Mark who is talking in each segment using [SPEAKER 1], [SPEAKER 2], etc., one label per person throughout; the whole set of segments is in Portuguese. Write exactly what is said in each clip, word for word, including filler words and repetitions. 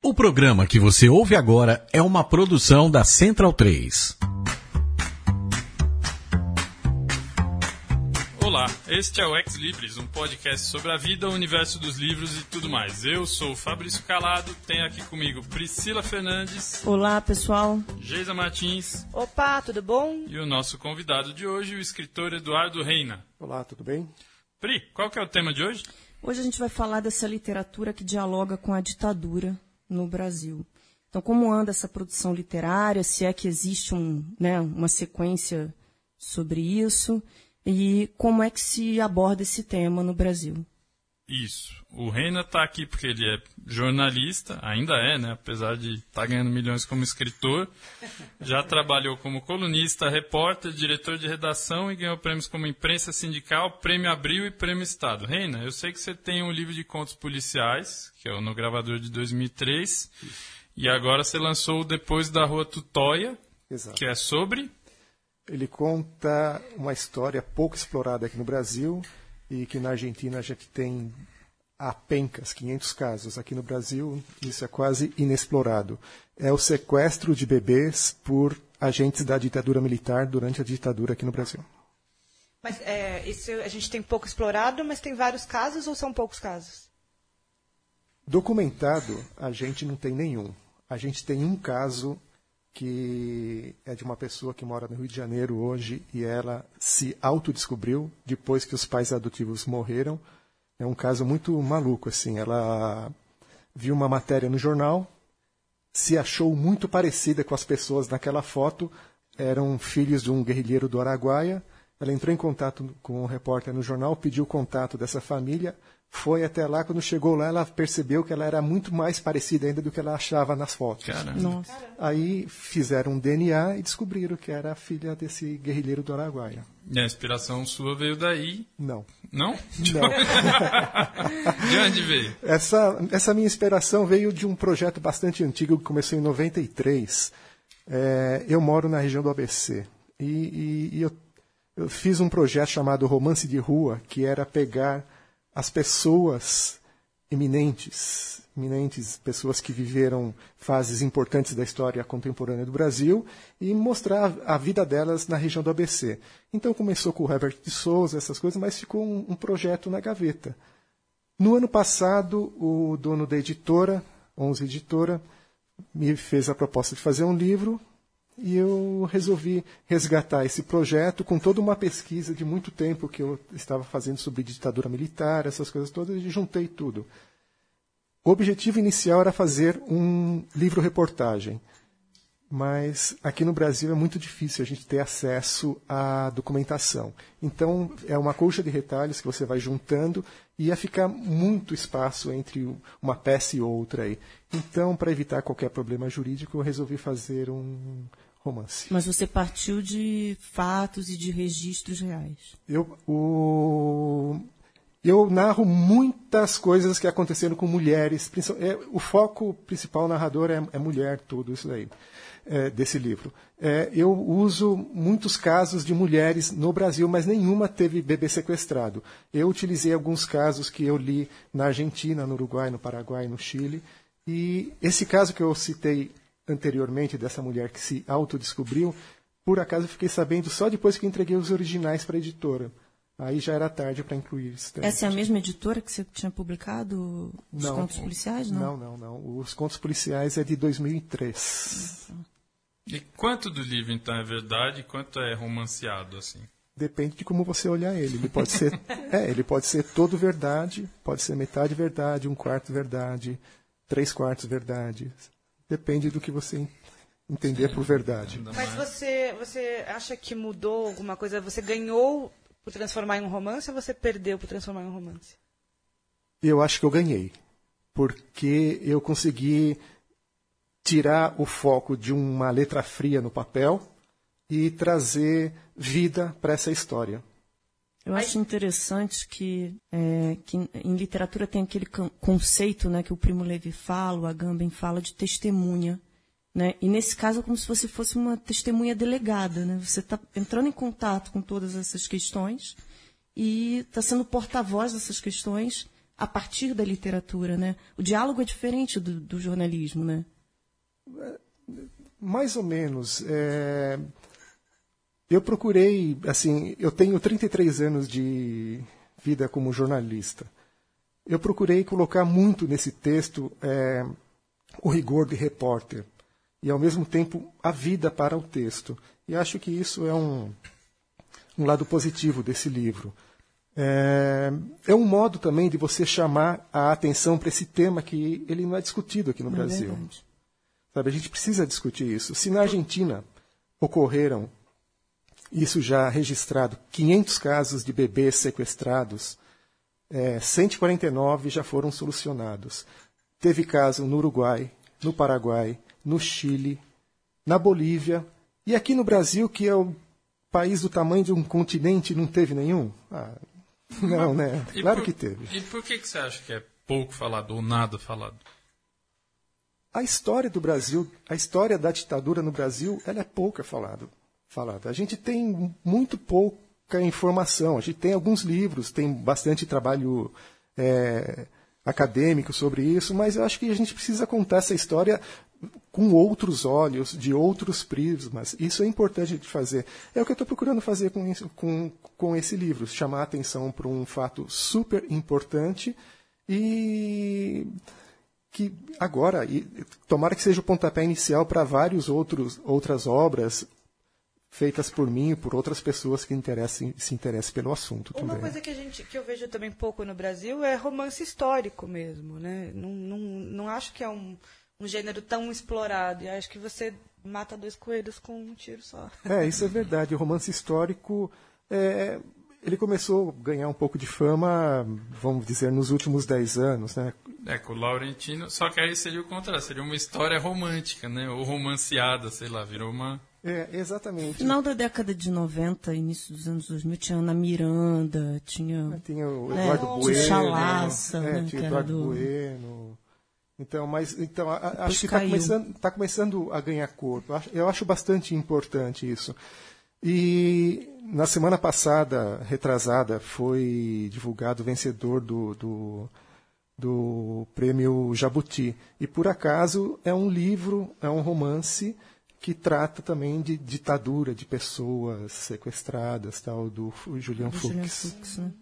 [SPEAKER 1] O programa que você ouve agora é uma produção da Central três.
[SPEAKER 2] Olá, este é o Ex Libris, um podcast sobre a vida, o universo dos livros e tudo mais. Eu sou o Fabrício Calado, tenho aqui comigo Priscila Fernandes.
[SPEAKER 3] Olá, pessoal.
[SPEAKER 2] Geisa Martins.
[SPEAKER 4] Opa, tudo bom?
[SPEAKER 2] E o nosso convidado de hoje, o escritor Eduardo Reina.
[SPEAKER 5] Olá, tudo bem?
[SPEAKER 2] Pri, qual que é o tema de hoje?
[SPEAKER 3] Hoje a gente vai falar dessa literatura que dialoga com a ditadura no Brasil. Então, como anda essa produção literária, se é que existe um, né, uma sequência sobre isso, e como é que se aborda esse tema no Brasil.
[SPEAKER 2] Isso. O Reina está aqui porque ele é jornalista, ainda é, né? Apesar de estar tá ganhando milhões como escritor. Já trabalhou como colunista, repórter, diretor de redação e ganhou prêmios como Imprensa Sindical, Prêmio Abril e Prêmio Estado. Reina, eu sei que você tem um livro de contos policiais, que é o No Gravador de dois mil e três, e agora você lançou o Depois da Rua Tutóia,
[SPEAKER 5] Exato.
[SPEAKER 2] Que é sobre...
[SPEAKER 5] Ele conta uma história pouco explorada aqui no Brasil e que na Argentina a gente tem a pencas, quinhentos casos. Aqui no Brasil isso é quase inexplorado. É o sequestro de bebês por agentes da ditadura militar durante a ditadura aqui no Brasil.
[SPEAKER 4] Mas é, isso a gente tem pouco explorado, mas tem vários casos ou são poucos casos?
[SPEAKER 5] Documentado a gente não tem nenhum. A gente tem um caso que é de uma pessoa que mora no Rio de Janeiro hoje e ela se autodescobriu depois que os pais adotivos morreram. É um caso muito maluco, assim. Ela viu uma matéria no jornal, se achou muito parecida com as pessoas naquela foto, eram filhos de um guerrilheiro do Araguaia. Ela entrou em contato com um repórter no jornal, pediu o contato dessa família, foi até lá, quando chegou lá ela percebeu que ela era muito mais parecida ainda do que ela achava nas fotos.
[SPEAKER 3] Nossa.
[SPEAKER 5] Aí fizeram um D N A e descobriram que era a filha desse guerrilheiro do Araguaia.
[SPEAKER 2] E a inspiração sua veio daí?
[SPEAKER 5] Não.
[SPEAKER 2] Não?
[SPEAKER 5] Não.
[SPEAKER 2] De onde veio?
[SPEAKER 5] Essa, essa minha inspiração veio de um projeto bastante antigo que começou em noventa e três. É, eu moro na região do A B C e, e, e eu, eu fiz um projeto chamado Romance de Rua, que era pegar as pessoas eminentes, eminentes, pessoas que viveram fases importantes da história contemporânea do Brasil e mostrar a vida delas na região do A B C. Então começou com o Herbert de Souza, essas coisas, mas ficou um, um projeto na gaveta. No ano passado, o dono da editora, onze Editora, me fez a proposta de fazer um livro e eu resolvi resgatar esse projeto com toda uma pesquisa de muito tempo que eu estava fazendo sobre ditadura militar, essas coisas todas, e juntei tudo. O objetivo inicial era fazer um livro-reportagem, mas aqui no Brasil é muito difícil a gente ter acesso à documentação. Então, é uma colcha de retalhos que você vai juntando e ia ficar muito espaço entre uma peça e outra aí. Então, para evitar qualquer problema jurídico, eu resolvi fazer um romance.
[SPEAKER 3] Mas você partiu de fatos e de registros reais.
[SPEAKER 5] Eu, o... eu narro muitas coisas que aconteceram com mulheres. O foco principal narrador é, é mulher, tudo isso daí. É, desse livro. É, eu uso muitos casos de mulheres no Brasil, mas nenhuma teve bebê sequestrado. Eu utilizei alguns casos que eu li na Argentina, no Uruguai, no Paraguai, no Chile. E esse caso que eu citei anteriormente, dessa mulher que se autodescobriu, por acaso eu fiquei sabendo só depois que entreguei os originais para a editora. Aí já era tarde para incluir isso.
[SPEAKER 3] Essa é a mesma editora que você tinha publicado os
[SPEAKER 5] não,
[SPEAKER 3] contos policiais? Não,
[SPEAKER 5] não, não, não. Os contos policiais é de dois mil e três.
[SPEAKER 2] E quanto do livro, então, é verdade e quanto é romanceado, assim?
[SPEAKER 5] Depende de como você olhar ele. Ele pode ser, é, ele pode ser todo verdade, pode ser metade verdade, um quarto verdade, três quartos verdade. Depende do que você entender por verdade.
[SPEAKER 4] Mas você, você acha que mudou alguma coisa? Você ganhou por transformar em um romance ou você perdeu por transformar em um romance?
[SPEAKER 5] Eu acho que eu ganhei. Porque eu consegui tirar o foco de uma letra fria no papel e trazer vida para essa história.
[SPEAKER 3] Eu acho interessante que, é, que em literatura tem aquele conceito, né, que o Primo Levi fala, o Agamben fala, de testemunha. Né? E nesse caso é como se você fosse uma testemunha delegada. Né? Você está entrando em contato com todas essas questões e está sendo porta-voz dessas questões a partir da literatura, né? O diálogo é diferente do, do jornalismo, né?
[SPEAKER 5] Mais ou menos. É... Eu procurei, assim, eu tenho trinta e três anos de vida como jornalista. Eu procurei colocar muito nesse texto é, o rigor de repórter e, ao mesmo tempo, a vida para o texto. E acho que isso é um, um lado positivo desse livro. É, é um modo também de você chamar a atenção para esse tema que ele não é discutido aqui no
[SPEAKER 3] É
[SPEAKER 5] Brasil.
[SPEAKER 3] verdade.
[SPEAKER 5] Sabe, a gente precisa discutir isso. Se na Argentina ocorreram, isso já registrado, quinhentos casos de bebês sequestrados, é, cento e quarenta e nove já foram solucionados. Teve caso no Uruguai, no Paraguai, no Chile, na Bolívia, e aqui no Brasil, que é o país do tamanho de um continente, não teve nenhum? Ah, não, né?
[SPEAKER 2] E
[SPEAKER 5] Claro
[SPEAKER 2] por-
[SPEAKER 5] que teve.
[SPEAKER 2] E por que, que você acha que é pouco falado ou nada falado?
[SPEAKER 5] A história do Brasil, a história da ditadura no Brasil, ela é pouca falado, falada. A gente tem muito pouca informação. A gente tem alguns livros, tem bastante trabalho é, acadêmico sobre isso, mas eu acho que a gente precisa contar essa história com outros olhos, de outros prismas. Isso é importante de fazer. É o que eu estou procurando fazer com, isso, com, com esse livro, chamar a atenção para um fato super importante e que agora, e tomara que seja o pontapé inicial para várias outras obras feitas por mim e por outras pessoas que interessem, se interessem pelo assunto
[SPEAKER 4] Uma
[SPEAKER 5] também.
[SPEAKER 4] coisa que, a gente, que eu vejo também pouco no Brasil é romance histórico mesmo, né? Não, não, não acho que é um, um gênero tão explorado. E acho que você mata dois coelhos com um tiro só.
[SPEAKER 5] É, isso é verdade. O romance histórico, é, ele começou a ganhar um pouco de fama, vamos dizer, nos últimos dez anos, né?
[SPEAKER 2] É, com o Laurentino, só que aí seria o contrário, seria uma história romântica, né? Ou romanceada, sei lá, virou uma...
[SPEAKER 5] É, exatamente.
[SPEAKER 3] Final da década de noventa, início dos anos dois mil, tinha Ana Miranda, tinha
[SPEAKER 5] Tinha o
[SPEAKER 3] né,
[SPEAKER 5] Eduardo
[SPEAKER 3] tinha
[SPEAKER 5] Bueno.
[SPEAKER 3] Chalaça,
[SPEAKER 5] é,
[SPEAKER 3] né,
[SPEAKER 5] tinha
[SPEAKER 3] que
[SPEAKER 5] o
[SPEAKER 3] era
[SPEAKER 5] Eduardo
[SPEAKER 3] do...
[SPEAKER 5] Bueno. Então, mas, então a- a-
[SPEAKER 3] Depois
[SPEAKER 5] acho que está
[SPEAKER 3] caiu.
[SPEAKER 5] começando, tá começando a ganhar corpo. Eu acho, eu acho bastante importante isso. E na semana passada, retrasada, foi divulgado o vencedor do, do, do prêmio Jabuti. E, por acaso, é um livro, é um romance que trata também de ditadura, de pessoas sequestradas, tal, do Fu- Julian
[SPEAKER 3] do Julian
[SPEAKER 5] Fuchs.
[SPEAKER 3] Fuchs, né?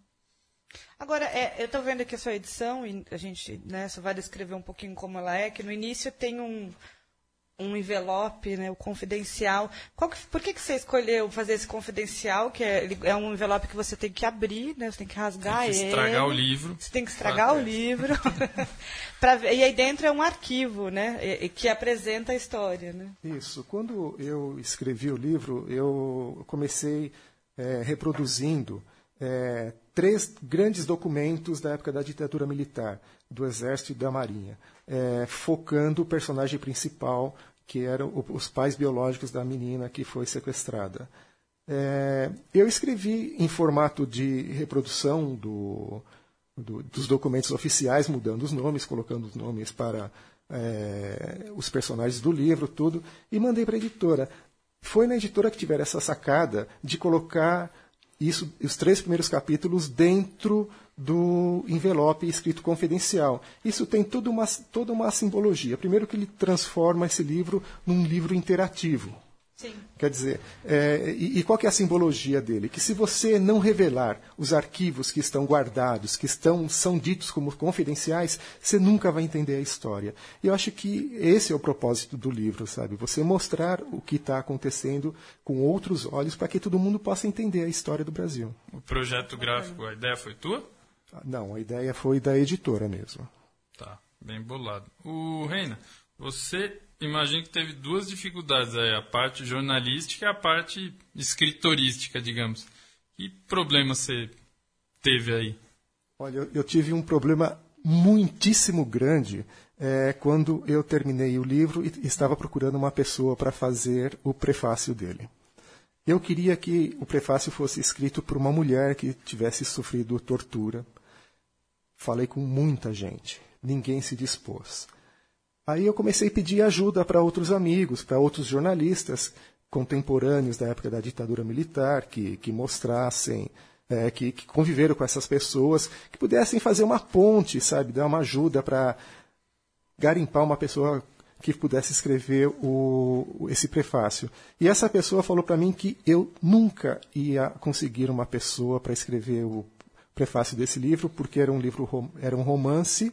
[SPEAKER 4] Agora, é, eu estou vendo aqui a sua edição, e a gente né, só vai descrever um pouquinho como ela é, que no início tem um, um envelope, né, o confidencial. Qual que- por que, que você escolheu fazer esse confidencial, que é, ele é um envelope que você tem que abrir, né, você tem que rasgar
[SPEAKER 2] Tem que
[SPEAKER 4] ele.
[SPEAKER 2] estragar o livro.
[SPEAKER 4] Você tem que estragar
[SPEAKER 2] Ah,
[SPEAKER 4] o
[SPEAKER 2] é.
[SPEAKER 4] livro. pra ver, e aí dentro é um arquivo, né, e- e que apresenta a história. Né?
[SPEAKER 5] Isso. Quando eu escrevi o livro, eu comecei eh, reproduzindo eh, três grandes documentos da época da ditadura militar, do Exército e da Marinha, eh, focando o personagem principal, que eram o- os pais biológicos da menina que foi sequestrada. Eh, eu escrevi em formato de reprodução do, do- dos documentos oficiais, mudando os nomes, colocando os nomes para eh, os personagens do livro, tudo, e mandei para a editora. Foi na editora que tiveram essa sacada de colocar isso, os três primeiros capítulos dentro do envelope escrito confidencial. Isso tem toda uma, toda uma simbologia. Primeiro que ele transforma esse livro num livro interativo.
[SPEAKER 4] Sim.
[SPEAKER 5] Quer dizer, é, e, e qual que é a simbologia dele? Que se você não revelar os arquivos que estão guardados, que estão, são ditos como confidenciais, você nunca vai entender a história. E eu acho que esse é o propósito do livro, sabe? Você mostrar o que está acontecendo com outros olhos para que todo mundo possa entender a história do Brasil.
[SPEAKER 2] O projeto gráfico, a ideia foi tua?
[SPEAKER 5] Não, a ideia foi da editora mesmo.
[SPEAKER 2] Tá, bem bolado. O Reina, você imagina que teve duas dificuldades aí, a parte jornalística e a parte escritorística, digamos. Que problema você teve aí?
[SPEAKER 5] Olha, eu, eu tive um problema muitíssimo grande é, quando eu terminei o livro e estava procurando uma pessoa para fazer o prefácio dele. Eu queria que o prefácio fosse escrito por uma mulher que tivesse sofrido tortura. Falei com muita gente, ninguém se dispôs. Aí eu comecei a pedir ajuda para outros amigos, para outros jornalistas contemporâneos da época da ditadura militar, que, que mostrassem é, que, que conviveram com essas pessoas, que pudessem fazer uma ponte, sabe, dar uma ajuda para garimpar uma pessoa que pudesse escrever o, esse prefácio. E essa pessoa falou para mim que eu nunca ia conseguir uma pessoa para escrever o prefácio desse livro, porque era um livro, era um romance,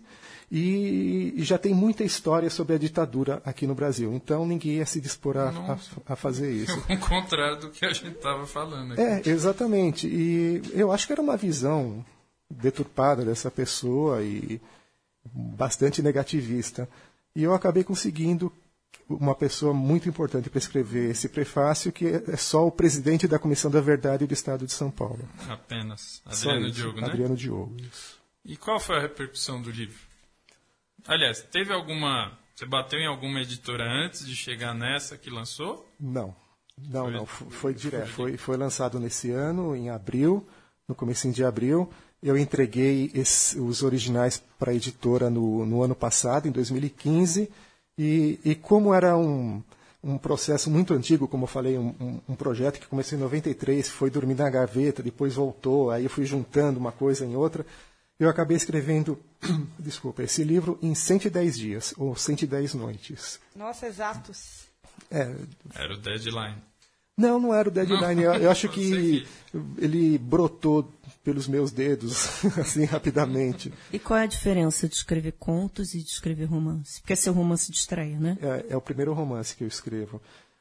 [SPEAKER 5] e, e já tem muita história sobre a ditadura aqui no Brasil. Então ninguém ia se dispor a, a, a fazer isso.
[SPEAKER 2] É o contrário do que a gente estava falando aqui.
[SPEAKER 5] É, exatamente. E eu acho que era uma visão deturpada dessa pessoa e bastante negativista. E eu acabei conseguindo uma pessoa muito importante para escrever esse prefácio, que é só o presidente da Comissão da Verdade do Estado de São Paulo.
[SPEAKER 2] Apenas. Adriano Diogo, né?
[SPEAKER 5] Adriano Diogo, isso.
[SPEAKER 2] E qual foi a repercussão do livro? Aliás, teve alguma... Você bateu em alguma editora antes de chegar nessa que lançou?
[SPEAKER 5] Não. Não,
[SPEAKER 2] foi,
[SPEAKER 5] não. Foi, foi direto. Foi, foi lançado nesse ano, em abril, no comecinho de abril. Eu entreguei esse, os originais para a editora no, no ano passado, em dois mil e quinze, e, e como era um, um processo muito antigo, como eu falei, um, um, um projeto que começou em noventa e três, foi dormir na gaveta, depois voltou, aí eu fui juntando uma coisa em outra, eu acabei escrevendo, desculpa, esse livro em cento e dez dias, ou cento e dez noites.
[SPEAKER 4] Nossa, exatos.
[SPEAKER 5] É,
[SPEAKER 2] era o deadline.
[SPEAKER 5] Não, não era o deadline.
[SPEAKER 2] Não,
[SPEAKER 5] eu, eu acho que ele brotou pelos meus dedos, assim, rapidamente.
[SPEAKER 3] E qual é a diferença de escrever contos e de escrever romance? Porque é seu romance de estreia, né?
[SPEAKER 5] É, é o primeiro romance que eu escrevo.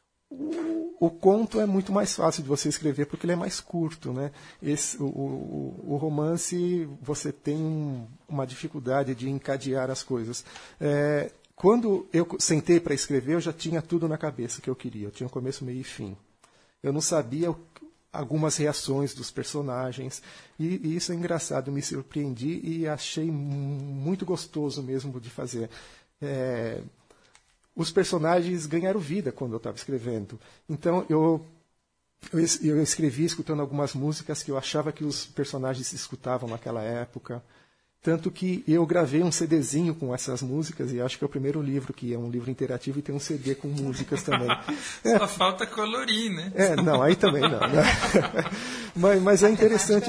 [SPEAKER 5] O, o conto é muito mais fácil de você escrever porque ele é mais curto, né? Esse, o, o, o romance, você tem um, uma dificuldade de encadear as coisas. É, quando eu sentei para escrever, eu já tinha tudo na cabeça que eu queria. Eu tinha um começo, meio e fim. Eu não sabia algumas reações dos personagens, e, e isso é engraçado, eu me surpreendi e achei muito gostoso mesmo de fazer. É, os personagens ganharam vida quando eu estava escrevendo. Então, eu, eu, eu escrevi escutando algumas músicas que eu achava que os personagens escutavam naquela época. Tanto que eu gravei um CDzinho com essas músicas, e acho que é o primeiro livro, que é um livro interativo e tem um C D com músicas também.
[SPEAKER 2] É. Só falta colorir, né?
[SPEAKER 5] É, não, aí também não. Né? mas, mas é interessante.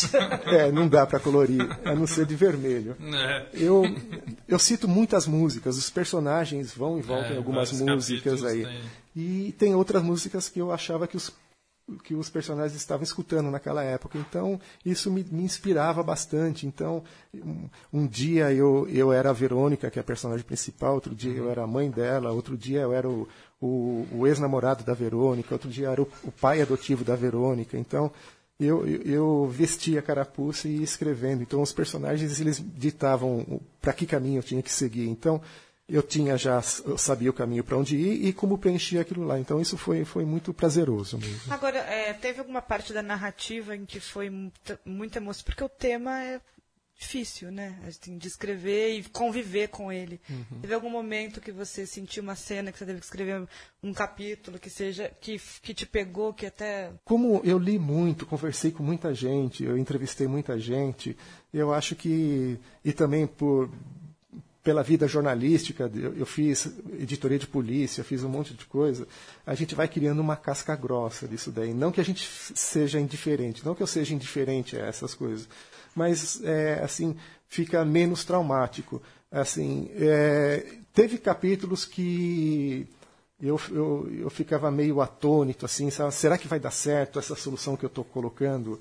[SPEAKER 5] É, não dá para colorir, a não ser de vermelho.
[SPEAKER 2] É.
[SPEAKER 5] Eu, eu cito muitas músicas, os personagens vão e voltam
[SPEAKER 2] é,
[SPEAKER 5] em algumas músicas aí.
[SPEAKER 2] Tem.
[SPEAKER 5] E tem outras músicas que eu achava que os que os personagens estavam escutando naquela época. Então, isso me, me inspirava bastante. Então, um, um dia eu, eu era a Verônica, que é a personagem principal, outro dia eu era a mãe dela, outro dia eu era o, o, o ex-namorado da Verônica, outro dia eu era o, o pai adotivo da Verônica. Então, eu, eu, eu vestia a carapuça e ia escrevendo. Então, os personagens, eles ditavam para que caminho eu tinha que seguir. Então, eu tinha já, eu sabia o caminho para onde ir e como preencher aquilo lá. Então, isso foi, foi muito prazeroso mesmo.
[SPEAKER 4] Agora, é, teve alguma parte da narrativa em que foi muita, muita emoção? Porque o tema é difícil, né? Assim, de escrever e conviver com ele. Uhum. Teve algum momento que você sentiu uma cena, que você teve que escrever um capítulo, que seja que, que te pegou, que até...
[SPEAKER 5] Como eu li muito, conversei com muita gente, eu entrevistei muita gente, eu acho que... E também por... pela vida jornalística, eu fiz editoria de polícia, eu fiz um monte de coisa, a gente vai criando uma casca grossa disso daí. Não que a gente seja indiferente, não que eu seja indiferente a essas coisas, mas, é, assim, fica menos traumático. Assim, é, teve capítulos que eu, eu, eu ficava meio atônito, assim, sabe? Será que vai dar certo essa solução que eu estou colocando?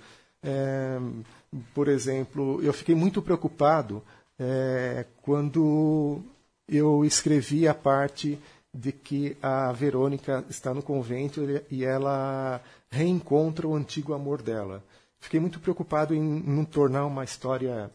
[SPEAKER 5] É, por exemplo, eu fiquei muito preocupado É, quando eu escrevi a parte de que a Verônica está no convento e ela reencontra o antigo amor dela. Fiquei muito preocupado em não tornar uma história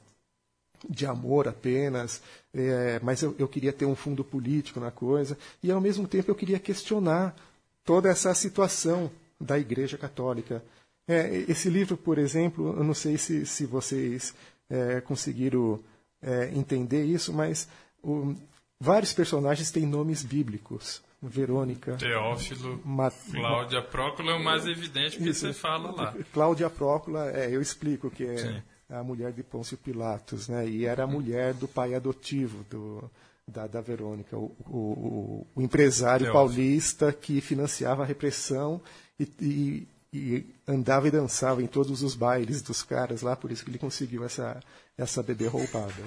[SPEAKER 5] de amor apenas, é, mas eu, eu queria ter um fundo político na coisa, e ao mesmo tempo eu queria questionar toda essa situação da Igreja Católica. É, esse livro, por exemplo, eu não sei se, se vocês é, conseguiram... É, entender isso, mas o, vários personagens têm nomes bíblicos. Verônica,
[SPEAKER 2] Teófilo,
[SPEAKER 5] Ma...
[SPEAKER 2] Cláudia Prócula é o mais evidente que isso, você fala lá.
[SPEAKER 5] Cláudia Prócula, é, eu explico que é
[SPEAKER 2] Sim.
[SPEAKER 5] a mulher de Pôncio Pilatos, né? E era a mulher do pai adotivo do, da, da Verônica, o, o, o empresário
[SPEAKER 2] Teófilo.
[SPEAKER 5] paulista que financiava a repressão e, e e andava e dançava em todos os bailes dos caras lá, por isso que ele conseguiu essa, essa bebê roubada.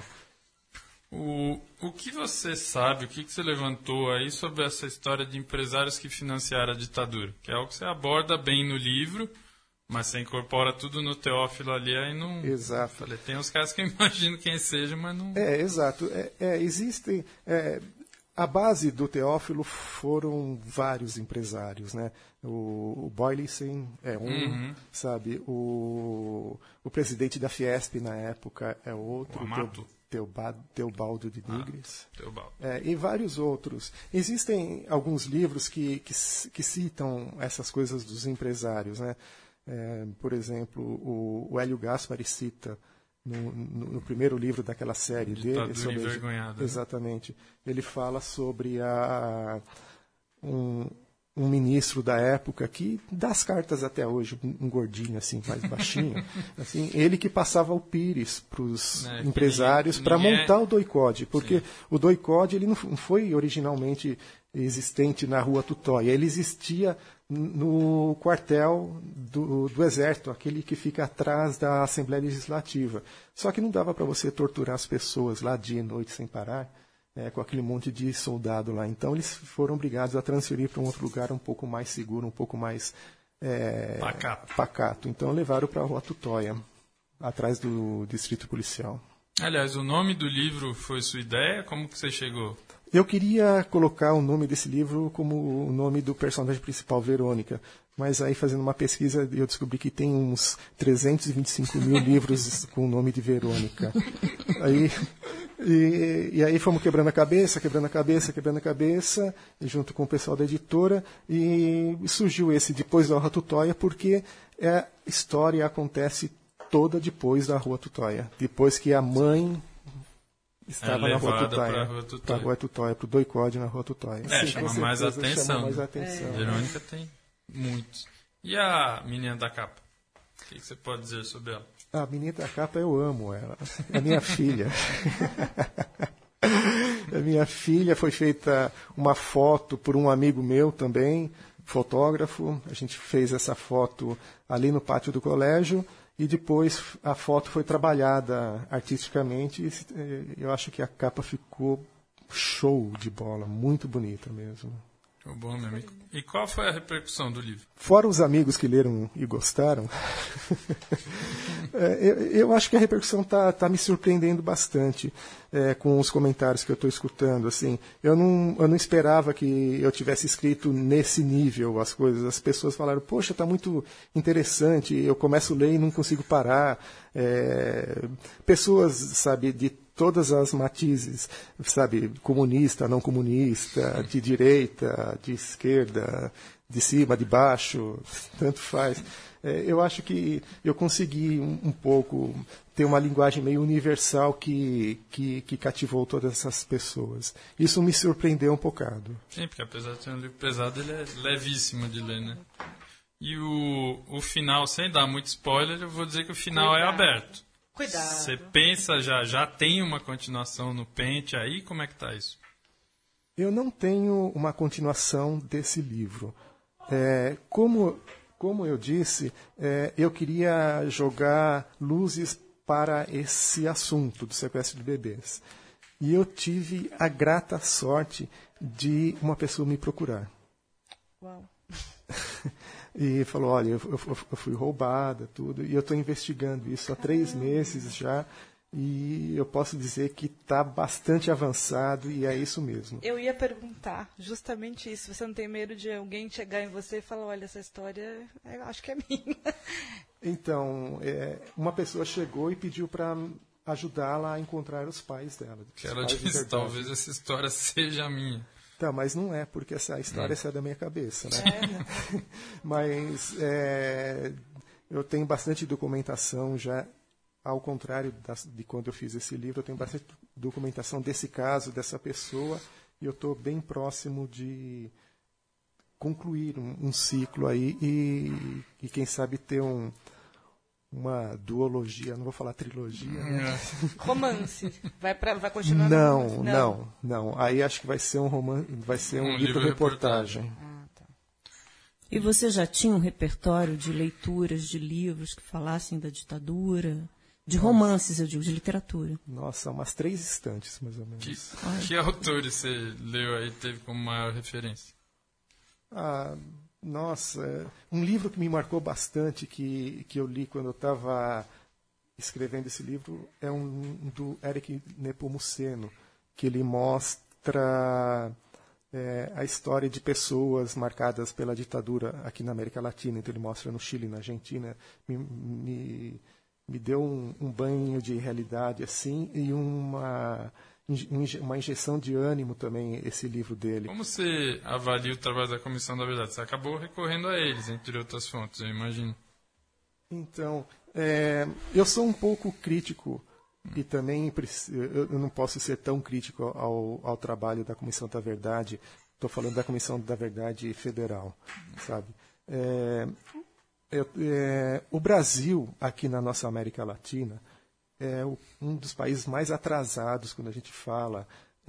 [SPEAKER 2] O, o que você sabe, o que, que você levantou aí sobre essa história de empresários que financiaram a ditadura? Que é algo que você aborda bem no livro, mas você incorpora tudo no Teófilo ali, aí não...
[SPEAKER 5] Exato.
[SPEAKER 2] Falei, tem uns caras que eu imagino quem seja, mas não...
[SPEAKER 5] É, exato. É, é, existem... É, a base do Teófilo foram vários empresários, né? O, o Boylicen é um,
[SPEAKER 2] Uhum.
[SPEAKER 5] sabe? O, o presidente da Fiesp na época é outro.
[SPEAKER 2] O Amato.
[SPEAKER 5] Teoba, Teobaldo de Nigres.
[SPEAKER 2] Ah, Teobaldo.
[SPEAKER 5] É, e vários outros. Existem alguns livros que, que, que citam essas coisas dos empresários, né? É, por exemplo, o, o Hélio Gaspari cita no, no, no primeiro livro daquela série
[SPEAKER 2] Ditadura
[SPEAKER 5] dele sobre
[SPEAKER 2] envergonhada, né?
[SPEAKER 5] exatamente. Ele fala sobre a um, um ministro da época que dá as cartas até hoje, um gordinho assim, mais baixinho, assim, ele que passava o pires para os
[SPEAKER 2] É,
[SPEAKER 5] empresários para
[SPEAKER 2] ninguém-
[SPEAKER 5] montar o doicode, porque
[SPEAKER 2] Sim.
[SPEAKER 5] o doicode ele não f- não foi originalmente existente na Rua Tutóia, ele existia no quartel do, do Exército, aquele que fica atrás da Assembleia Legislativa. Só que não dava para você torturar as pessoas lá dia e noite sem parar, né, com aquele monte de soldado lá. Então eles foram obrigados a transferir para um outro lugar um pouco mais seguro, um pouco mais é,
[SPEAKER 2] Pacato.
[SPEAKER 5] pacato. Então levaram para a Rua Tutóia, atrás do distrito policial.
[SPEAKER 2] Aliás, o nome do livro foi sua ideia? Como que você chegou?
[SPEAKER 5] Eu queria colocar o nome desse livro como o nome do personagem principal, Verônica. Mas aí, fazendo uma pesquisa, eu descobri que tem uns trezentos e vinte e cinco mil livros com o nome de Verônica. Aí, e, e aí fomos quebrando a cabeça, quebrando a cabeça, quebrando a cabeça, junto com o pessoal da editora, e surgiu esse Depois da Rua Tutóia, porque a história acontece toda depois da Rua Tutóia. Depois que a mãe... estava
[SPEAKER 2] É
[SPEAKER 5] na Rua
[SPEAKER 2] levada
[SPEAKER 5] Tutóia,
[SPEAKER 2] pra Rua Tutóia.
[SPEAKER 5] pra Rua Tutóia, pro doicode na Rua Tutóia.
[SPEAKER 2] É,
[SPEAKER 5] Sim,
[SPEAKER 2] chama
[SPEAKER 5] com
[SPEAKER 2] mais
[SPEAKER 5] certeza,
[SPEAKER 2] atenção.
[SPEAKER 5] chama mais atenção.
[SPEAKER 2] Verônica tem muitos. E a menina da capa? O que, que você pode dizer sobre ela?
[SPEAKER 5] A menina da capa, eu amo ela. É minha filha. É minha filha, foi feita uma foto por um amigo meu também, fotógrafo. A gente fez essa foto ali no pátio do colégio. E depois a foto foi trabalhada artisticamente. E eu acho que a capa ficou show de bola, muito bonita mesmo.
[SPEAKER 2] Ficou bom mesmo. E qual foi a repercussão do livro?
[SPEAKER 5] Fora os amigos que leram e gostaram, é, eu, eu acho que a repercussão está tá me surpreendendo bastante é, com os comentários que eu estou escutando. Assim, eu, não, eu não esperava que eu tivesse escrito nesse nível as coisas. As pessoas falaram, poxa, está muito interessante, eu começo a ler e não consigo parar. É, pessoas, sabe, de todas as matizes, sabe, comunista, não comunista, de direita, de esquerda, de cima, de baixo, tanto faz. É, eu acho que eu consegui um, um pouco ter uma linguagem meio universal que, que, que cativou todas essas pessoas. Isso me surpreendeu um bocado.
[SPEAKER 2] Sim, porque apesar de ser um livro pesado, ele é levíssimo de ler, né? E o, o final, sem dar muito spoiler, eu vou dizer que o final
[SPEAKER 4] Cuidado.
[SPEAKER 2] é aberto.
[SPEAKER 4] Cuidado.
[SPEAKER 2] Você pensa já, já tem uma continuação no Pente aí? Como é que tá isso?
[SPEAKER 5] Eu não tenho uma continuação desse livro. É, como, como eu disse, é, eu queria jogar luzes para esse assunto do sequestro de bebês. E eu tive a grata sorte de uma pessoa me procurar.
[SPEAKER 4] Uau.
[SPEAKER 5] E falou, olha, eu, eu, eu fui roubada, tudo, e eu estou investigando isso há três meses já, e eu posso dizer que está bastante avançado, e é isso mesmo.
[SPEAKER 4] Eu ia perguntar justamente isso. Você não tem medo de alguém chegar em você e falar, olha, essa história, eu acho que é minha.
[SPEAKER 5] Então, é, uma pessoa chegou e pediu para ajudá-la a encontrar os pais dela.
[SPEAKER 2] Que
[SPEAKER 5] os
[SPEAKER 2] ela
[SPEAKER 5] pais de
[SPEAKER 2] disse,
[SPEAKER 5] verdade.
[SPEAKER 2] talvez essa história seja a minha.
[SPEAKER 5] Tá, mas não é, porque essa história
[SPEAKER 2] Hum.
[SPEAKER 5] sai da minha cabeça, né?
[SPEAKER 4] É.
[SPEAKER 5] Mas é, eu tenho bastante documentação já, ao contrário das, de quando eu fiz esse livro, eu tenho bastante documentação desse caso, dessa pessoa, e eu estou bem próximo de concluir um, um ciclo aí e, e quem sabe ter um, uma duologia, não vou falar trilogia, né?
[SPEAKER 4] Romance. Vai, pra, vai continuar no
[SPEAKER 5] Não,
[SPEAKER 4] romance?
[SPEAKER 5] não, não. Aí acho que vai ser um romance, vai ser um,
[SPEAKER 2] Um
[SPEAKER 5] livro
[SPEAKER 2] livro
[SPEAKER 5] reportagem.
[SPEAKER 4] Ah, tá.
[SPEAKER 3] E você já tinha um repertório de leituras, de livros que falassem da ditadura? De romances, eu digo, de literatura.
[SPEAKER 5] Nossa, umas três estantes, mais ou menos.
[SPEAKER 2] Que, que autores você leu aí, teve como maior referência?
[SPEAKER 5] Ah, nossa, um livro que me marcou bastante, que, que eu li quando eu estava escrevendo esse livro, é um do Eric Nepomuceno, que ele mostra é, a história de pessoas marcadas pela ditadura aqui na América Latina. Então ele mostra no Chile, na Argentina. Me, me, me deu um, um banho de realidade assim e uma, uma injeção de ânimo também, esse livro dele.
[SPEAKER 2] Como você avalia o trabalho da Comissão da Verdade? Você acabou recorrendo a eles, entre outras fontes, eu imagino.
[SPEAKER 5] Então, é, eu sou um pouco crítico e também eu não posso ser tão crítico ao, ao trabalho da Comissão da Verdade. Estou falando da Comissão da Verdade Federal, sabe? É, eu, é, o Brasil, aqui na nossa América Latina, é um dos países mais atrasados quando a gente fala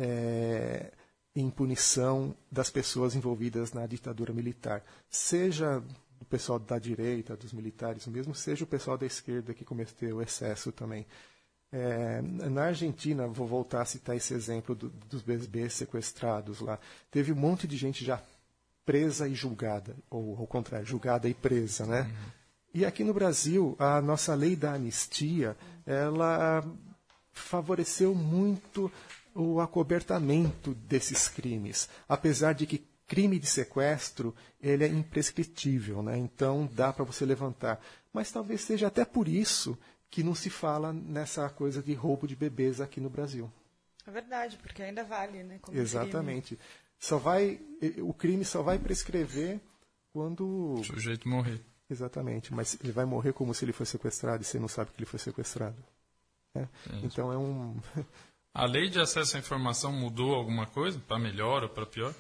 [SPEAKER 5] é, em punição das pessoas envolvidas na ditadura militar. Seja o pessoal da direita, dos militares mesmo, seja o pessoal da esquerda que cometeu excesso também. É, na Argentina, vou voltar a citar esse exemplo do, dos bebês sequestrados lá. Teve um monte de gente já presa e julgada, ou ao contrário, julgada e presa, né? Uhum. E aqui no Brasil, a nossa lei da anistia, ela favoreceu muito o acobertamento desses crimes, apesar de que crime de sequestro ele é imprescritível, né? Então dá para você levantar. Mas talvez seja até por isso que não se fala nessa coisa de roubo de bebês aqui no Brasil.
[SPEAKER 4] É verdade, porque ainda vale, né? Como
[SPEAKER 5] Exatamente. Crime. Só vai, o crime só vai prescrever quando
[SPEAKER 2] o sujeito morrer.
[SPEAKER 5] Exatamente, mas ele vai morrer como se ele foi sequestrado e você não sabe que ele foi sequestrado. Né? Então é um...
[SPEAKER 2] A lei de acesso à informação mudou alguma coisa? Para melhor ou para pior?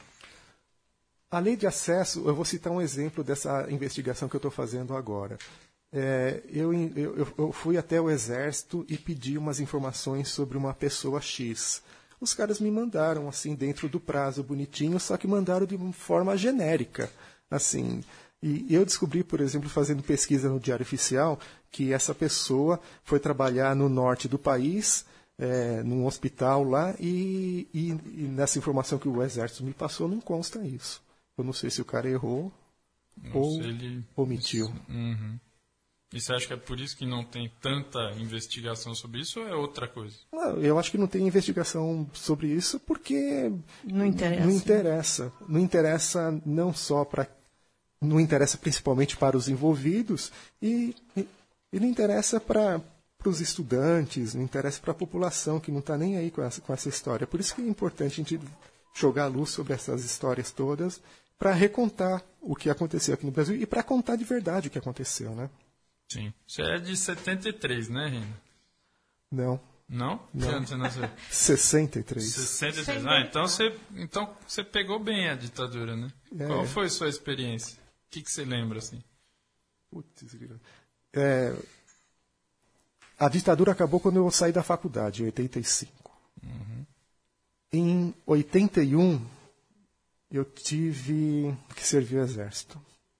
[SPEAKER 5] A lei de acesso, eu vou citar um exemplo dessa investigação que eu estou fazendo agora. É, eu, eu, eu fui até o Exército e pedi umas informações sobre uma pessoa X. Os caras me mandaram, assim, dentro do prazo, bonitinho, só que mandaram de uma forma genérica, assim... E eu descobri, por exemplo, fazendo pesquisa no Diário Oficial, que essa pessoa foi trabalhar no norte do país, é, num hospital lá, e, e, e nessa informação que o Exército me passou não consta isso. Eu não sei se o cara errou não ou ele... omitiu.
[SPEAKER 2] Uhum. E você acha que é por isso que não tem tanta investigação sobre isso ou é outra coisa?
[SPEAKER 5] Não, eu acho que não tem investigação sobre isso porque
[SPEAKER 3] não interessa.
[SPEAKER 5] Não interessa, não interessa não só para... Não interessa principalmente para os envolvidos e, e, e não interessa para os estudantes, não interessa para a população que não está nem aí com essa, com essa história. Por isso que é importante a gente jogar a luz sobre essas histórias todas para recontar o que aconteceu aqui no Brasil e para contar de verdade o que aconteceu, né?
[SPEAKER 2] Sim. Você é de setenta e três, né, Rina?
[SPEAKER 5] Não.
[SPEAKER 2] Não?
[SPEAKER 5] Não.
[SPEAKER 2] Que ano você nasceu?
[SPEAKER 5] sessenta e três.
[SPEAKER 2] sessenta e três. Ah, então você, então você pegou bem a ditadura, né? É. Qual foi a sua experiência? O que, que você lembra, assim?
[SPEAKER 5] Putz, é, a ditadura acabou quando eu saí da faculdade, em oitenta e cinco.
[SPEAKER 2] Uhum.
[SPEAKER 5] Em oitenta e um, eu tive que servir o Exército.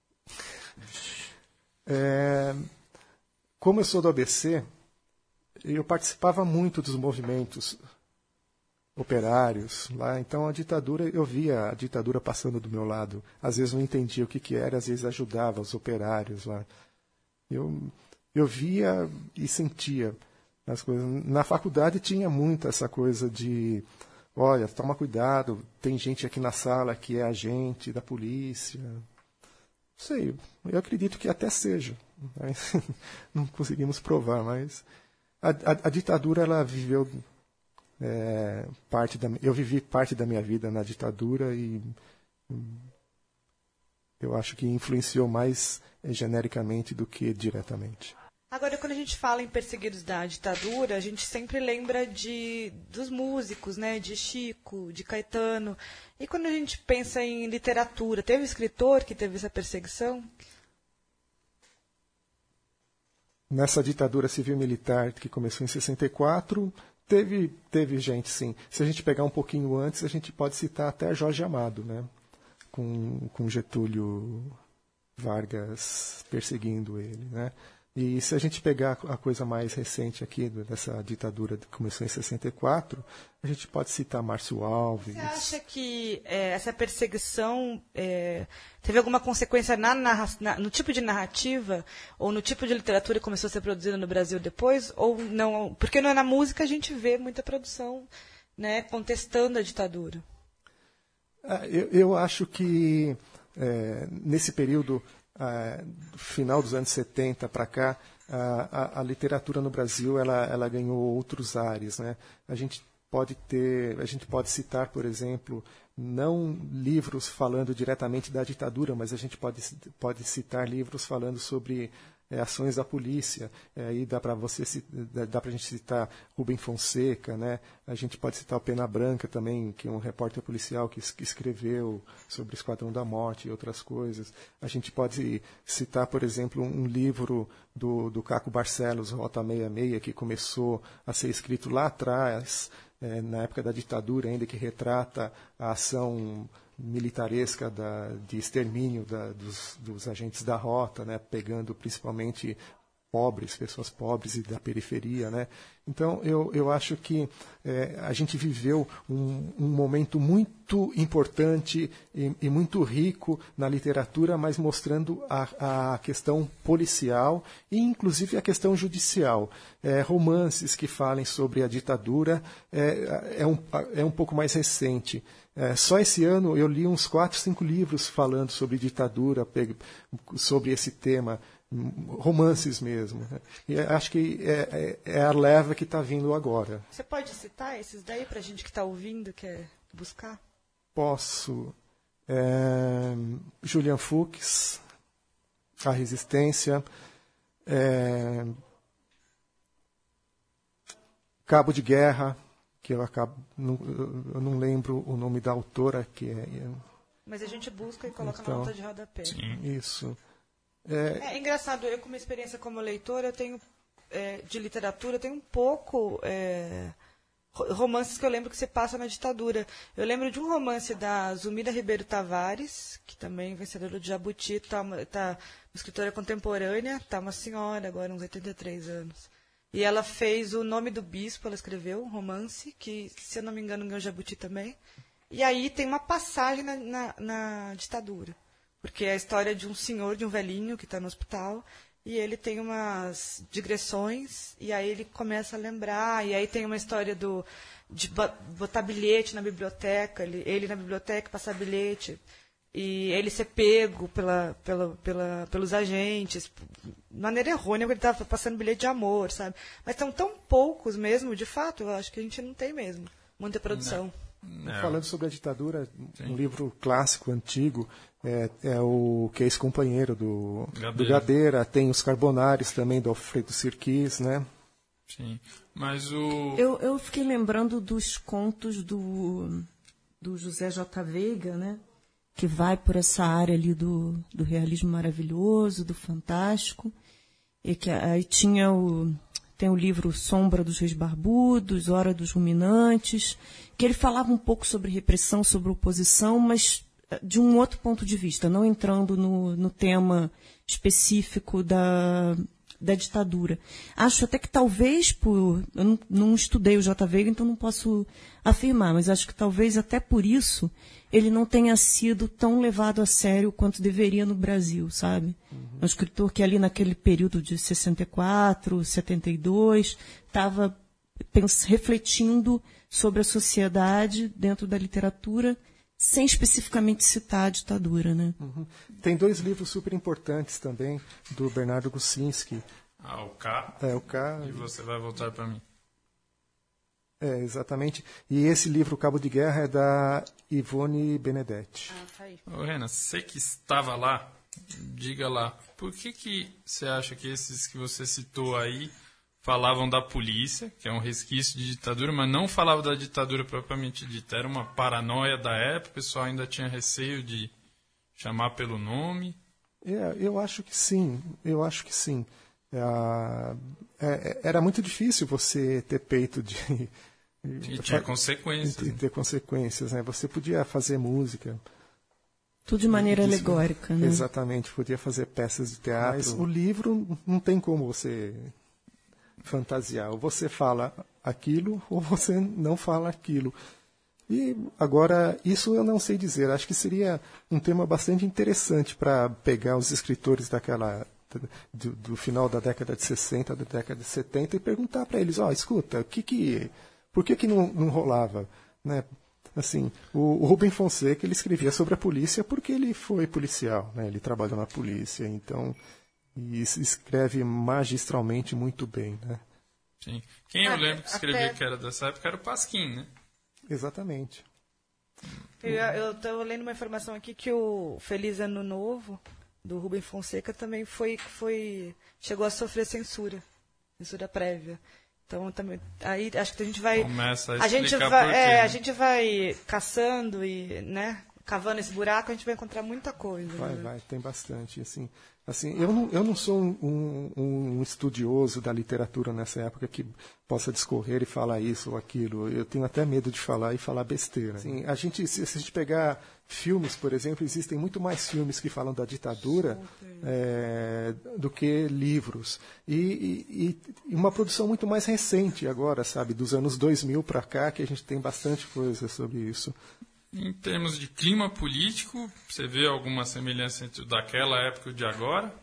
[SPEAKER 5] É, como eu sou do A B C, eu participava muito dos movimentos operários lá, então a ditadura, eu via a ditadura passando do meu lado, às vezes não entendia o que, que era, às vezes ajudava os operários lá. Eu, eu via e sentia as coisas. Na faculdade tinha muito essa coisa de, olha, toma cuidado, tem gente aqui na sala que é agente da polícia. Não sei, eu acredito que até seja, mas não conseguimos provar, mas a, a, a ditadura ela viveu É, parte da, eu vivi parte da minha vida na ditadura e eu acho que influenciou mais é, genericamente do que diretamente.
[SPEAKER 4] Agora, quando a gente fala em perseguidos da ditadura, a gente sempre lembra de, dos músicos, né? De Chico, de Caetano. E quando a gente pensa em literatura, teve escritor que teve essa perseguição?
[SPEAKER 5] Nessa ditadura civil-militar que começou em sessenta e quatro... Teve, teve gente, sim. Se a gente pegar um pouquinho antes, a gente pode citar até Jorge Amado, né? Com, com Getúlio Vargas perseguindo ele, né? E se a gente pegar a coisa mais recente aqui dessa ditadura que começou em sessenta e quatro, a gente pode citar Márcio Alves.
[SPEAKER 4] Você acha que é, essa perseguição é, teve alguma consequência na, na, no tipo de narrativa ou no tipo de literatura que começou a ser produzida no Brasil depois? Ou não? Porque na música a gente vê muita produção, né, contestando a ditadura.
[SPEAKER 5] Eu, eu acho que é, nesse período... Uh, do final dos anos setenta para cá, uh, a, a literatura no Brasil ela, ela ganhou outros ares, né? A gente pode ter, a gente pode citar, por exemplo, não livros falando diretamente da ditadura, mas a gente pode, pode citar livros falando sobre é, ações da polícia. É, aí dá para você dá para a gente citar Rubem Fonseca, né? A gente pode citar o Pena Branca também, que é um repórter policial que, que escreveu sobre o Esquadrão da Morte e outras coisas. A gente pode citar, por exemplo, um livro do, do Caco Barcelos, Rota sessenta e seis, que começou a ser escrito lá atrás, é, na época da ditadura ainda, que retrata a ação militaresca da, de extermínio da, dos, dos agentes da rota, né, pegando principalmente pobres, pessoas pobres e da periferia, né? Então, eu, eu acho que é, a gente viveu um, um momento muito importante e, e muito rico na literatura, mas mostrando a, a questão policial e, inclusive, a questão judicial. É, romances que falem sobre a ditadura é, é, um, é um pouco mais recente. É, só esse ano eu li uns quatro, cinco livros falando sobre ditadura, sobre esse tema, romances mesmo. E acho que é, é, é a leva que está vindo agora.
[SPEAKER 4] Você pode citar esses daí para a gente que está ouvindo, quer buscar?
[SPEAKER 5] Posso. É, Julian Fuchs, A Resistência, é, Cabo de Guerra, que eu acabo não, eu não lembro o nome da autora, que é...
[SPEAKER 4] Mas a gente busca e coloca
[SPEAKER 5] então,
[SPEAKER 4] na nota de rodapé.
[SPEAKER 2] Sim.
[SPEAKER 5] Isso.
[SPEAKER 4] É, é engraçado, eu com uma experiência como leitora, eu tenho, é, de literatura, eu tenho um pouco é, romances que eu lembro que se passa na ditadura. Eu lembro de um romance da Zumida Ribeiro Tavares, que também é vencedora do Jabuti, tá, tá uma escritora contemporânea, tá uma senhora agora, uns oitenta e três anos. E ela fez O Nome do Bispo, ela escreveu um romance, que, se eu não me engano, ganhou Jabuti também. E aí tem uma passagem na, na, na ditadura. Porque é a história de um senhor, de um velhinho que está no hospital, e ele tem umas digressões, e aí ele começa a lembrar, e aí tem uma história do, de botar bilhete na biblioteca, ele, ele na biblioteca passar bilhete, e ele ser pego pela, pela, pela, pelos agentes, de maneira errônea, porque ele estava passando bilhete de amor, sabe? Mas são tão poucos mesmo, de fato, eu acho que a gente não tem mesmo muita produção.
[SPEAKER 2] Não.
[SPEAKER 5] Falando sobre a ditadura,
[SPEAKER 2] Sim.
[SPEAKER 5] um livro clássico, antigo, é, é o Que é Ex-Companheiro do Gadeira. do Gadeira. Tem os Carbonares também, do Alfredo Sirquis, né?
[SPEAKER 2] Sim, mas o...
[SPEAKER 3] Eu, eu fiquei lembrando dos contos do, do José J. Veiga, né? Que vai por essa área ali do, do realismo maravilhoso, do fantástico. E que aí tinha o... Tem o livro Sombra dos Reis Barbudos, Hora dos Ruminantes, que ele falava um pouco sobre repressão, sobre oposição, mas de um outro ponto de vista, não entrando no, no tema específico da, da ditadura. Acho até que talvez, por, eu não, não estudei o J. Veiga, então não posso afirmar, mas acho que talvez até por isso ele não tenha sido tão levado a sério quanto deveria no Brasil, sabe? Uhum. Um escritor que ali naquele período de sessenta e quatro, setenta e dois, estava refletindo sobre a sociedade dentro da literatura, sem especificamente citar a ditadura, né?
[SPEAKER 5] Uhum. Tem dois livros super importantes também, do Bernardo Gusinski.
[SPEAKER 2] Ah, o K.
[SPEAKER 5] É, o K.
[SPEAKER 2] E você vai voltar para mim.
[SPEAKER 5] É, exatamente. E esse livro, Cabo de Guerra, é da Ivone Benedetti.
[SPEAKER 4] Ah, tá aí.
[SPEAKER 2] Ô, Rena, você que estava lá, diga lá, por que, que você acha que esses que você citou aí falavam da polícia, que é um resquício de ditadura, mas não falavam da ditadura propriamente dita? Era uma paranoia da época, o pessoal ainda tinha receio de chamar pelo nome?
[SPEAKER 5] É, eu acho que sim, eu acho que sim. É, é, era muito difícil você ter peito de...
[SPEAKER 2] E tinha consequências.
[SPEAKER 5] E ter consequências, né? Você podia fazer música,
[SPEAKER 3] Tudo de maneira
[SPEAKER 5] Disso,
[SPEAKER 3] alegórica, né?
[SPEAKER 5] Exatamente, podia fazer peças de teatro. Mas o livro não tem como você fantasiar. Ou você fala aquilo, ou você não fala aquilo. E agora, isso eu não sei dizer. Acho que seria um tema bastante interessante para pegar os escritores daquela do, do final da década de sessenta, da década de setenta, e perguntar para eles, ó, oh, escuta, que que, por que que não, não rolava? Né? Assim, o, o Rubem Fonseca, ele escrevia sobre a polícia porque ele foi policial, né? Ele trabalhou na polícia, então, e escreve magistralmente muito bem, né?
[SPEAKER 2] Sim. Quem eu lembro que escrevia Até... que era dessa época era o Pasquim, né?
[SPEAKER 5] Exatamente.
[SPEAKER 4] Eu estou lendo uma informação aqui que o Feliz Ano Novo, do Rubem Fonseca, também foi, foi chegou a sofrer censura, censura prévia. Então também aí acho que a gente vai
[SPEAKER 2] Começa a,
[SPEAKER 4] a gente
[SPEAKER 2] explicar
[SPEAKER 4] vai
[SPEAKER 2] por quê,
[SPEAKER 4] é,
[SPEAKER 2] né?
[SPEAKER 4] a gente vai caçando e, né, cavando esse buraco, a gente vai encontrar muita coisa.
[SPEAKER 5] Vai,
[SPEAKER 4] né?
[SPEAKER 5] vai, tem bastante, assim. Assim, eu não, eu não sou um, um, um estudioso da literatura nessa época que possa discorrer e falar isso ou aquilo. Eu tenho até medo de falar e falar besteira. Assim, a gente, se, se a gente pegar filmes, por exemplo, existem muito mais filmes que falam da ditadura é, do que livros. E, e, e uma produção muito mais recente agora, sabe, dos anos dois mil para cá, que a gente tem bastante coisa sobre isso.
[SPEAKER 2] Em termos de clima político, você vê alguma semelhança entre o daquela época e o de agora?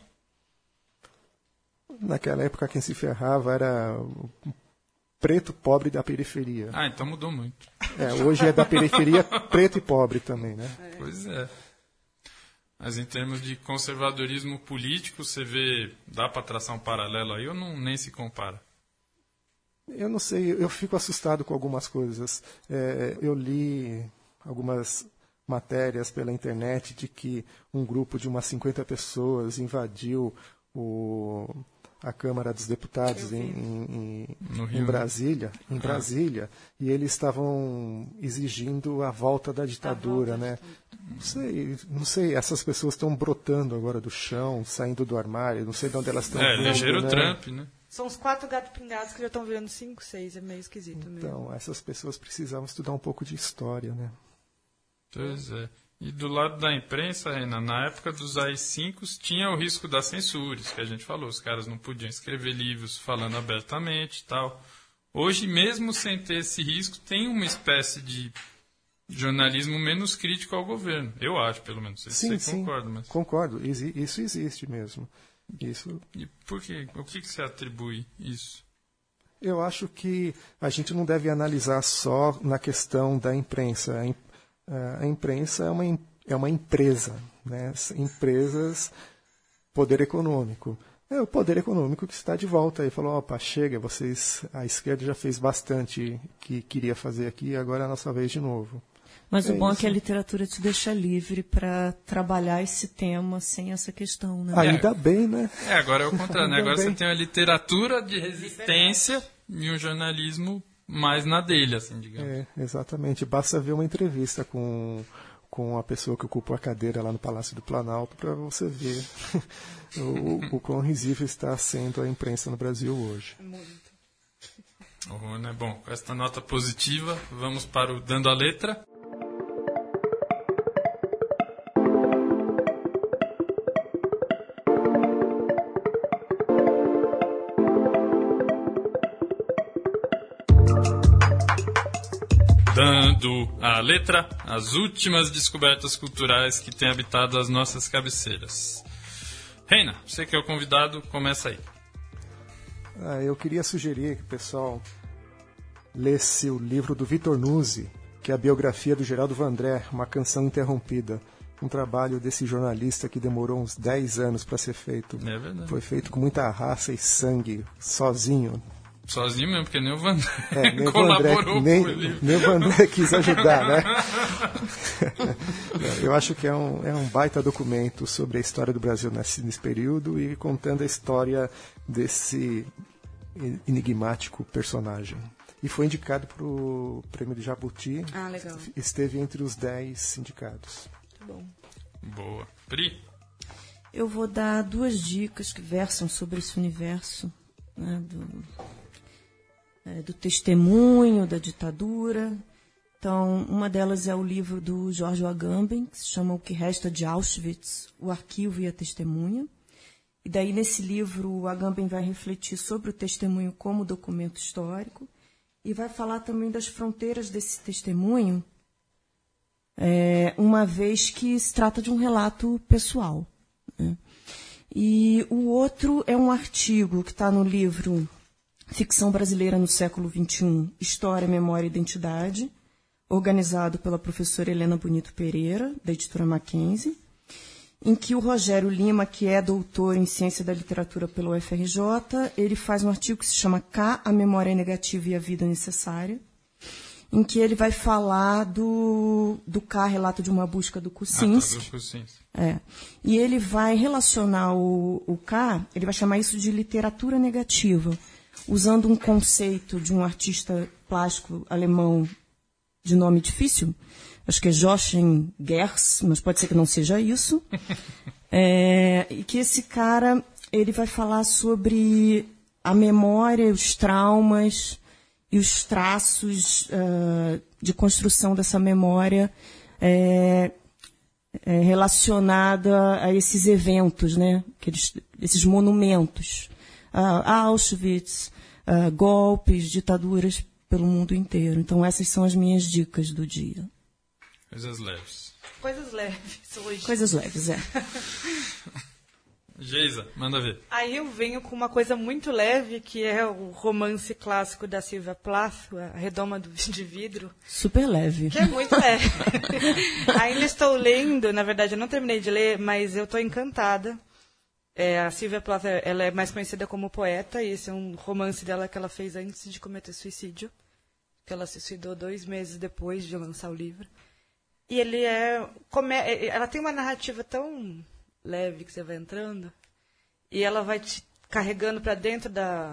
[SPEAKER 5] Naquela época quem se ferrava era o preto pobre da periferia.
[SPEAKER 2] Ah, então mudou muito.
[SPEAKER 5] É, hoje é da periferia preto e pobre também, né?
[SPEAKER 2] É. Pois é. Mas em termos de conservadorismo político, você vê, dá para traçar um paralelo aí ou não, nem se compara?
[SPEAKER 5] Eu não sei, eu fico assustado com algumas coisas. É, eu li algumas matérias pela internet de que um grupo de umas cinquenta pessoas invadiu o, a Câmara dos Deputados em, em, em Brasília, em ah. Brasília, e eles estavam exigindo a volta da ditadura, né? Não sei, não sei, essas pessoas estão brotando agora do chão, saindo do armário, não sei de onde elas estão.
[SPEAKER 2] É, elegeram o Trump, né?
[SPEAKER 4] São os quatro gatos pingados que já estão virando cinco, seis, é meio esquisito mesmo.
[SPEAKER 5] Então, essas pessoas precisavam estudar um pouco de história, né?
[SPEAKER 2] Pois é. E do lado da imprensa, Renan, na época dos A I cinco tinha o risco das censuras, que a gente falou, os caras não podiam escrever livros falando abertamente e tal. Hoje, mesmo sem ter esse risco, tem uma espécie de jornalismo menos crítico ao governo. Eu acho, pelo menos.
[SPEAKER 5] Sim,
[SPEAKER 2] você
[SPEAKER 5] sim,
[SPEAKER 2] concorda, mas...
[SPEAKER 5] concordo. Isso existe mesmo. Isso...
[SPEAKER 2] E por quê? O que você atribui isso?
[SPEAKER 5] Eu acho que a gente não deve analisar só na questão da imprensa. A imprensa é uma, é uma empresa, né? Empresas, poder econômico. É o poder econômico que está de volta e falou, opa, chega, vocês, a esquerda já fez bastante que queria fazer aqui, agora é a nossa vez de novo.
[SPEAKER 3] Mas
[SPEAKER 5] é
[SPEAKER 3] o bom
[SPEAKER 5] isso.
[SPEAKER 3] é que a literatura te deixa livre para trabalhar esse tema sem essa questão, né?
[SPEAKER 5] Ainda é. bem, né?
[SPEAKER 2] É, agora é o contrário, né? Agora bem. Você tem uma literatura de resistência e um jornalismo mais na dele, assim, digamos.
[SPEAKER 5] É, exatamente. Basta ver uma entrevista com, com a pessoa que ocupa a cadeira lá no Palácio do Planalto para você ver o, o quão risível está sendo a imprensa no Brasil hoje.
[SPEAKER 4] Muito.
[SPEAKER 2] Oh, né? Bom, com esta nota positiva, vamos para o Dando a Letra. Dando a letra, as últimas descobertas culturais que têm habitado as nossas cabeceiras. Reina, você que é o convidado, começa aí.
[SPEAKER 5] Ah, eu queria sugerir que o pessoal lesse o livro do Vitor Nuzzi, que é a biografia do Geraldo Vandré, Uma Canção Interrompida. Um trabalho desse jornalista que demorou uns dez anos para ser feito.
[SPEAKER 2] É verdade.
[SPEAKER 5] Foi feito com muita raça e sangue, sozinho.
[SPEAKER 2] Sozinho mesmo, porque nem o Vandré
[SPEAKER 5] é, nem
[SPEAKER 2] colaborou
[SPEAKER 5] Vandré, nem,
[SPEAKER 2] com o livro.
[SPEAKER 5] Nem o Vandré quis ajudar, né? Eu acho que é um, é um baita documento sobre a história do Brasil nesse, nesse período e contando a história desse enigmático personagem. E foi indicado para o Prêmio de Jabuti.
[SPEAKER 4] Ah, legal.
[SPEAKER 5] Esteve entre os dez indicados.
[SPEAKER 4] Muito bom.
[SPEAKER 2] Boa. Pri?
[SPEAKER 3] Eu vou dar duas dicas que versam sobre esse universo, né, do, é, do testemunho, da ditadura. Então, uma delas é o livro do George Agamben, que se chama O que Resta de Auschwitz, o Arquivo e a Testemunha. E daí, nesse livro, o Agamben vai refletir sobre o testemunho como documento histórico e vai falar também das fronteiras desse testemunho, é, uma vez que se trata de um relato pessoal, né? E o outro é um artigo que está no livro Ficção Brasileira no Século vinte e um, História, Memória e Identidade, organizado pela professora Helena Bonito Pereira, da editora Mackenzie, em que o Rogério Lima, que é doutor em Ciência da Literatura pela U F R J, ele faz um artigo que se chama K, a Memória Negativa e a Vida Necessária, em que ele vai falar do, do K, relato de uma busca do Kuczynski. Ah, tá, do Kuczynski. É. E ele vai relacionar o, o K, ele vai chamar isso de literatura negativa, usando um conceito de um artista plástico alemão de nome difícil, acho que é Joachim Gers, mas pode ser que não seja isso, é, e que esse cara ele vai falar sobre a memória, os traumas e os traços uh, de construção dessa memória é, é, relacionada a esses eventos, né? Aqueles, esses monumentos, uh, Auschwitz, uh, golpes, ditaduras pelo mundo inteiro. Então, essas são as minhas dicas do dia.
[SPEAKER 2] Coisas leves.
[SPEAKER 4] Coisas leves hoje.
[SPEAKER 3] Coisas leves, é.
[SPEAKER 2] Geisa, manda ver.
[SPEAKER 4] Aí eu venho com uma coisa muito leve, que é o romance clássico da Sylvia Plath, A Redoma de Vidro.
[SPEAKER 3] Super leve.
[SPEAKER 4] Que é muito leve. Ainda estou lendo, na verdade eu não terminei de ler, mas eu estou encantada. É, a Sylvia Plath, ela é mais conhecida como poeta, e esse é um romance dela que ela fez antes de cometer suicídio, que ela se suicidou dois meses depois de lançar o livro. E ele é, ela tem uma narrativa tão leve que você vai entrando, e ela vai te carregando para dentro da,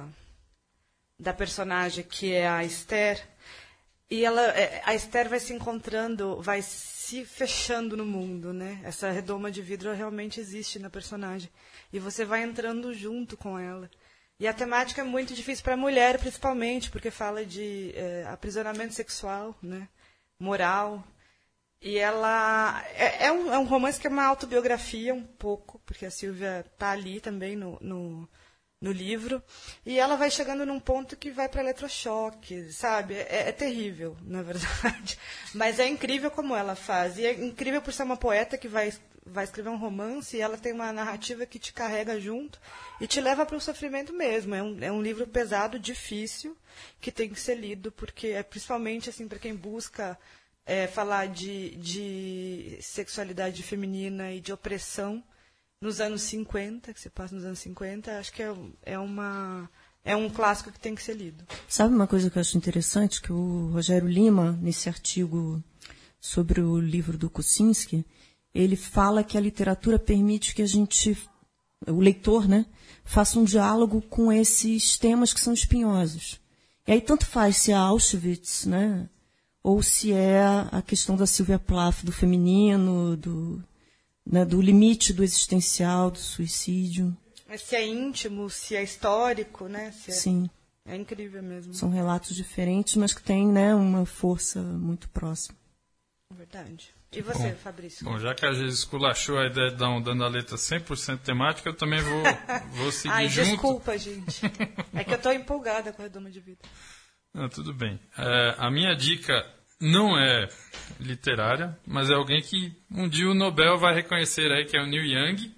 [SPEAKER 4] da personagem, que é a Esther, e ela, a Esther vai se encontrando, vai se fechando no mundo, né? Essa redoma de vidro realmente existe na personagem. E você vai entrando junto com ela. E a temática é muito difícil para a mulher, principalmente, porque fala de é, aprisionamento sexual, né? Moral. E ela... É, é, um, é um romance que é uma autobiografia, um pouco, porque a Sylvia está ali também no... no no livro, e ela vai chegando num ponto que vai para eletrochoque, sabe? É, é terrível, na verdade. Mas é incrível como ela faz. E é incrível por ser uma poeta que vai, vai escrever um romance, e ela tem uma narrativa que te carrega junto e te leva para o sofrimento mesmo. É um, é um livro pesado, difícil, que tem que ser lido, porque é principalmente assim, para quem busca é, falar de, de sexualidade feminina e de opressão nos anos cinquenta, que se passa nos anos cinquenta, acho que é, é, uma, é um clássico que tem que ser lido.
[SPEAKER 3] Sabe uma coisa que eu acho interessante? Que o Rogério Lima, nesse artigo sobre o livro do Kuczynski, ele fala que a literatura permite que a gente, o leitor, né, faça um diálogo com esses temas que são espinhosos. E aí tanto faz se é Auschwitz, né, ou se é a questão da Sylvia Plath, do feminino, do... Né, do limite do existencial, do suicídio.
[SPEAKER 4] Mas se é íntimo, se é histórico, né? Se é...
[SPEAKER 3] Sim.
[SPEAKER 4] É incrível mesmo.
[SPEAKER 3] São relatos diferentes, mas que têm, né, uma força muito próxima.
[SPEAKER 4] Verdade. E você,
[SPEAKER 2] bom,
[SPEAKER 4] Fabrício?
[SPEAKER 2] Bom, já que a gente esculachou a ideia de dar um dando a letra cem por cento temática, eu também vou, vou seguir
[SPEAKER 4] Ai,
[SPEAKER 2] junto.
[SPEAKER 4] Desculpa, gente. É que eu estou empolgada com a Redoma de Vidro.
[SPEAKER 2] Não, tudo bem. É, a minha dica não é literária, mas é alguém que um dia o Nobel vai reconhecer aí, que é o Neil Young,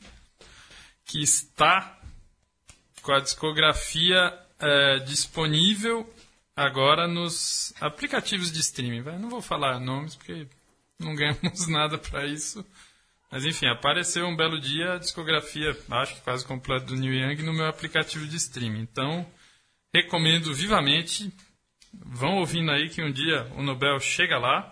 [SPEAKER 2] que está com a discografia é, disponível agora nos aplicativos de streaming. Não vou falar nomes, porque não ganhamos nada para isso. Mas, enfim, apareceu um belo dia a discografia, acho que quase completa, do Neil Young no meu aplicativo de streaming. Então, recomendo vivamente. Vão ouvindo aí que um dia o Nobel chega lá.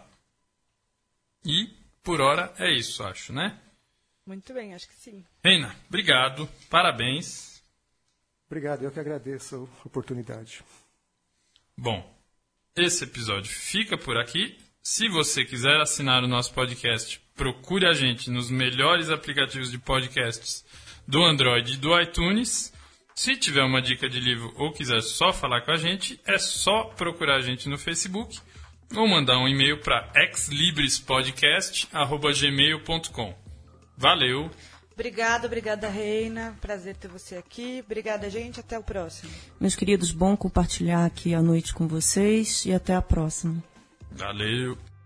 [SPEAKER 2] E, por hora, é isso, acho, né?
[SPEAKER 4] Muito bem, acho que sim.
[SPEAKER 2] Reina, obrigado. Parabéns.
[SPEAKER 5] Obrigado, eu que agradeço a oportunidade.
[SPEAKER 2] Bom, esse episódio fica por aqui. Se você quiser assinar o nosso podcast, procure a gente nos melhores aplicativos de podcasts do Android e do iTunes. Se tiver uma dica de livro ou quiser só falar com a gente, é só procurar a gente no Facebook ou mandar um e-mail para exlibrispodcast arroba gmail ponto com. Valeu!
[SPEAKER 4] Obrigada, obrigada, Reina. Prazer ter você aqui. Obrigada, gente. Até o próximo.
[SPEAKER 3] Meus queridos, bom compartilhar aqui a noite com vocês e até a próxima.
[SPEAKER 2] Valeu!